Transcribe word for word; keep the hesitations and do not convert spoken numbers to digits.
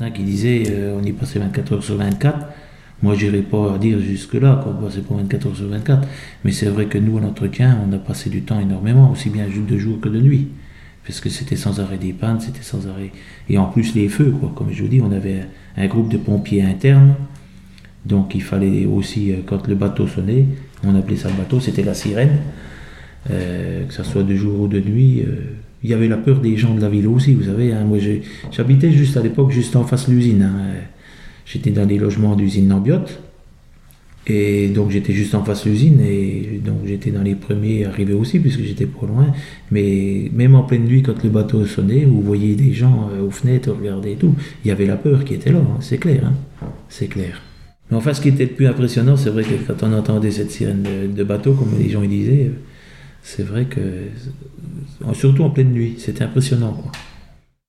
certains qui disaient euh, on y passait vingt-quatre heures sur vingt-quatre. Moi, je n'irais pas dire jusque-là qu'on passait pas vingt-quatre heures sur vingt-quatre. Mais c'est vrai que nous, en entretien, on a passé du temps énormément, aussi bien de jour que de nuit. Parce que c'était sans arrêt des pannes, c'était sans arrêt. Et en plus, les feux, quoi. Comme je vous dis, on avait un groupe de pompiers internes. Donc, il fallait aussi, euh, quand le bateau sonnait, on appelait ça le bateau, c'était la sirène. Euh, que ce soit de jour ou de nuit. Euh, il y avait la peur des gens de la ville aussi, vous savez. Hein. Moi, j'habitais juste à l'époque, juste en face de l'usine. Hein. J'étais dans les logements d'usine Nambiotte. Et donc j'étais juste en face de l'usine et donc j'étais dans les premiers arrivés aussi puisque j'étais pas loin. Mais même en pleine nuit quand le bateau sonnait, vous voyez des gens aux fenêtres regarder et tout. Il y avait la peur qui était là, hein, c'est clair, hein, c'est clair. Mais enfin ce qui était le plus impressionnant, c'est vrai que quand on entendait cette sirène de, de bateau, comme les gens y disaient, c'est vrai que surtout en pleine nuit, c'était impressionnant quoi.